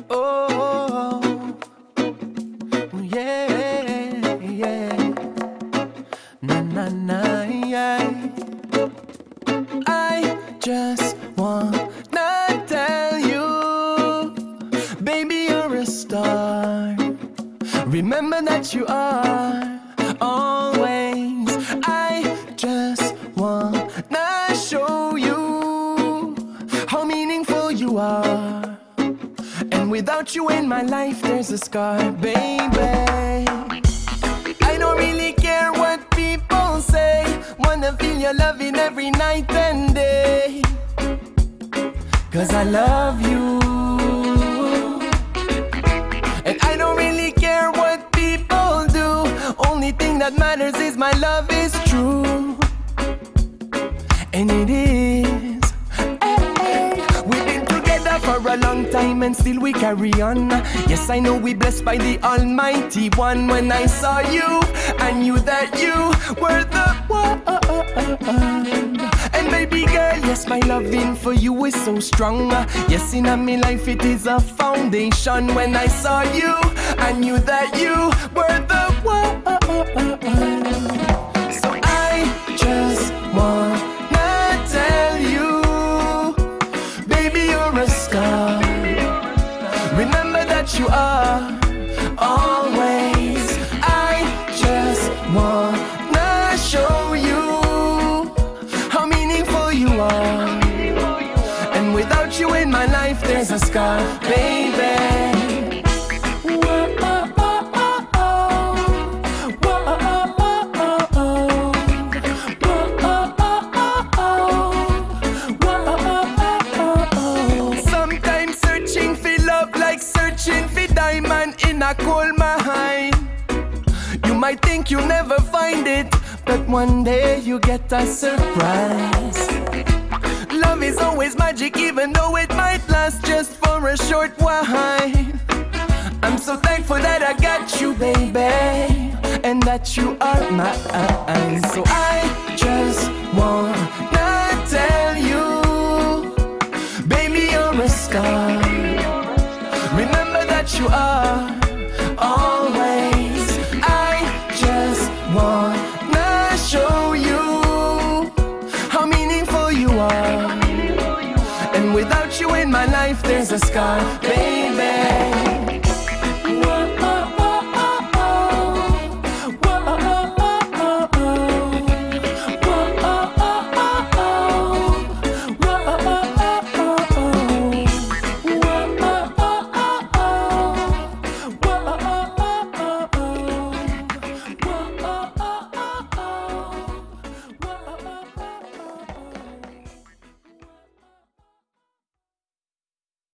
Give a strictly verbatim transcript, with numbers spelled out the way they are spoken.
Oh, yeah, yeah. Na na na, yeah. I just wanna tell you, baby, you're a star. Remember that you are always. I just wanna show you how meaningful you are. And without you in my life, there's a scar, baby. I don't really care what people say. Wanna feel your loving every night and day. Cause I love you. And I don't really care what people do. Only thing that matters is my love is true. And it is. Hey, hey. We've been together for a long time and still we carry on. Yes, I know we blessed by the Almighty One. When I saw you, I knew that you were the one. And baby girl, yes, my loving for you is so strong. Yes, in my life it is a foundation. When I saw you, I knew that you were the one. So I just wanna tell you, baby, you're a star. Remember that you are always. I just wanna show you how meaningful you are. And without you in my life, there's a scar, baby. Sometimes searching for love like searching for diamond in a coal mine. You might think you'll never find it, but one day you get a surprise. Love is always magic, even though it might last just for a short while. I'm so thankful that I got you, baby, and that you are mine. So I just wanna tell you, baby, you're a star. Remember that you are always. I just wanna show you how meaningful you are. And without you in my life, there's a scar, baby.